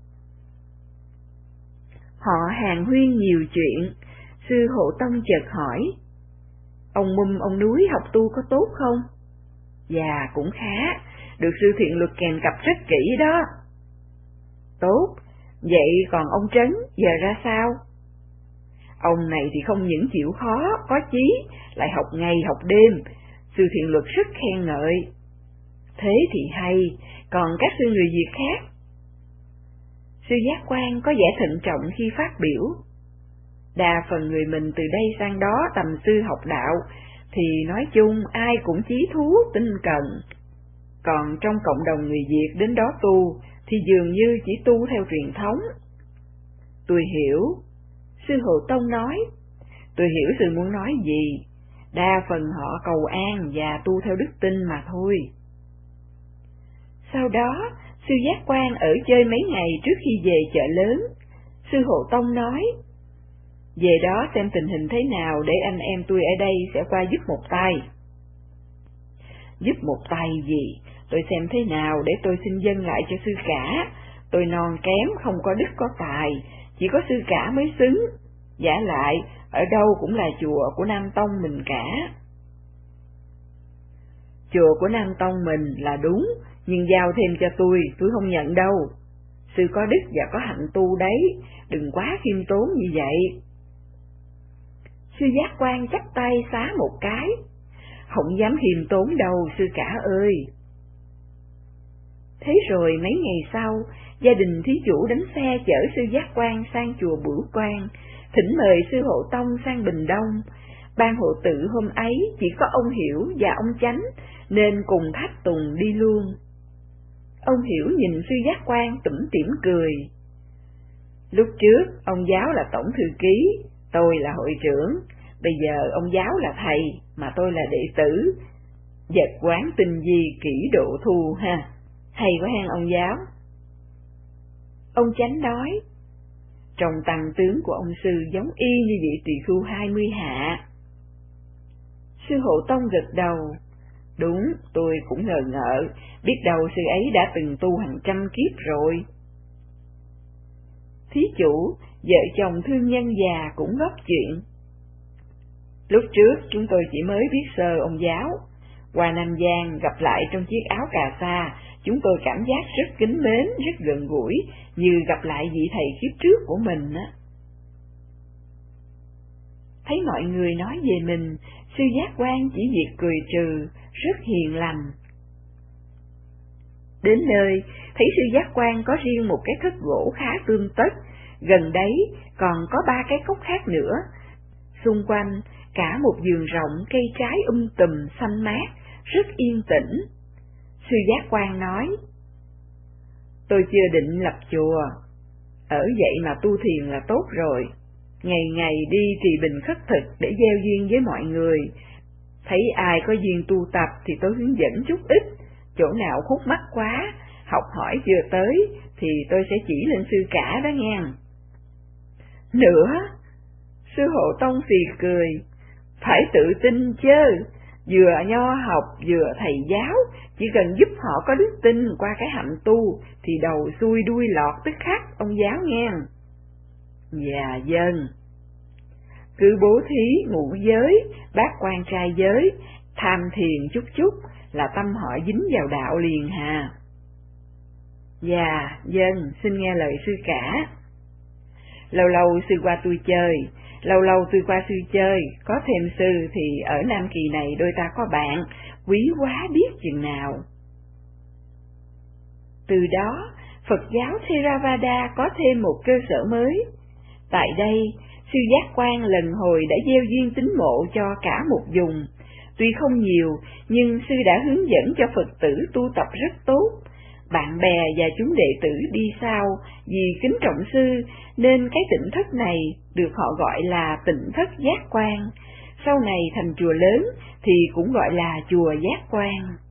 Họ hàn huyên nhiều chuyện, sư Hộ Tông chợt hỏi: ông Mum ông Núi học tu có tốt không? Dạ cũng khá, được sư Thiện Lực kèm cặp rất kỹ đó. Tốt, vậy còn ông Trấn giờ ra sao? Ông này thì không những chịu khó, có chí, lại học ngày học đêm, sư Thiện Lực rất khen ngợi. Thế thì hay, còn các sư người Việt khác? Sư giác quan có vẻ thận trọng khi phát biểu. Đa phần người mình từ đây sang đó tầm sư học đạo, thì nói chung ai cũng chí thú, tinh cần. Còn trong cộng đồng người Việt đến đó tu, thì dường như chỉ tu theo truyền thống. Tôi hiểu, sư Hộ Tông nói, tôi hiểu sư muốn nói gì. Đa phần họ cầu an và tu theo đức tin mà thôi. Sau đó, sư giác quan ở chơi mấy ngày trước khi về chợ lớn. Sư Hộ Tông nói: về đó xem tình hình thế nào để anh em tôi ở đây sẽ qua giúp một tay. Giúp một tay gì? Tôi xem thế nào để tôi xin dâng lại cho sư cả. Tôi non kém, không có đức có tài, chỉ có sư cả mới xứng. Vả lại, ở đâu cũng là chùa của Nam Tông mình cả. Chùa của Nam Tông mình là đúng, nhưng giao thêm cho tôi không nhận đâu. Sư có đức và có hạnh tu đấy, đừng quá khiêm tốn như vậy. Sư giác quan chắp tay xá một cái: không dám khiêm tốn đâu sư cả ơi. Thế rồi mấy ngày sau, gia đình thí chủ đánh xe chở sư giác quan sang chùa Bửu Quan, thỉnh mời sư Hộ Tông sang Bình Đông. Ban hộ tự hôm ấy chỉ có ông Hiểu và ông Chánh, nên cùng tháp tùng đi luôn. Ông Hiểu nhìn sư giác quan tủm tỉm cười. Lúc trước, ông giáo là tổng thư ký, tôi là hội trưởng, bây giờ ông giáo là thầy, mà tôi là đệ tử. Vật quán tinh vi kỹ độ thu ha, hay quá hen ông giáo. Ông Chánh nói: trong tăng tướng của ông sư giống y như vị tỳ khưu 20 hạ. Sư Hộ Tông gật đầu: đúng, tôi cũng ngờ ngợ, biết đâu sư ấy đã từng tu hàng trăm kiếp rồi. Thí chủ, vợ chồng thương nhân già cũng góp chuyện. Lúc trước chúng tôi chỉ mới biết sơ ông giáo, qua Nam Giang gặp lại trong chiếc áo cà sa, chúng tôi cảm giác rất kính mến, rất gần gũi, như gặp lại vị thầy kiếp trước của mình á. Thấy mọi người nói về mình, sư giác quan chỉ việc cười trừ, rất hiền lành. Đến nơi, thấy sư Giác Quan có riêng một cái thất gỗ khá tươm tất, gần đấy còn có 3 cái cốc khác nữa. Xung quanh, cả một vườn rộng cây trái tùm xanh mát, rất yên tĩnh. Sư Giác Quan nói, tôi chưa định lập chùa, ở vậy mà tu thiền là tốt rồi. Ngày ngày đi trì bình khất thực để gieo duyên với mọi người. Thấy ai có duyên tu tập thì tôi hướng dẫn chút ít, chỗ nào khúc mắc quá, học hỏi chưa tới thì tôi sẽ chỉ lên sư cả đó nghe. Nữa, sư Hộ Tông phì cười, phải tự tin chứ, vừa nho học vừa thầy giáo, chỉ cần giúp họ có đức tin qua cái hạnh tu thì đầu xuôi đuôi lọt tức khắc, ông giáo nghe. Dạ dân. Cứ bố thí ngũ giới, bác quan trai giới, tham thiền chút chút là tâm họ dính vào đạo liền hà. Dạ dân, xin nghe lời sư cả. Lâu lâu sư qua tôi chơi, lâu lâu tôi qua sư chơi, có thêm sư thì ở Nam Kỳ này đôi ta có bạn, quý quá biết chừng nào. Từ đó, Phật giáo Theravada có thêm một cơ sở mới. Tại đây, sư Giác Quan lần hồi đã gieo duyên tín mộ cho cả một vùng. Tuy không nhiều, nhưng sư đã hướng dẫn cho Phật tử tu tập rất tốt. Bạn bè và chúng đệ tử đi sau vì kính trọng sư, nên cái tịnh thất này được họ gọi là tịnh thất Giác Quan. Sau này thành chùa lớn thì cũng gọi là chùa Giác Quan.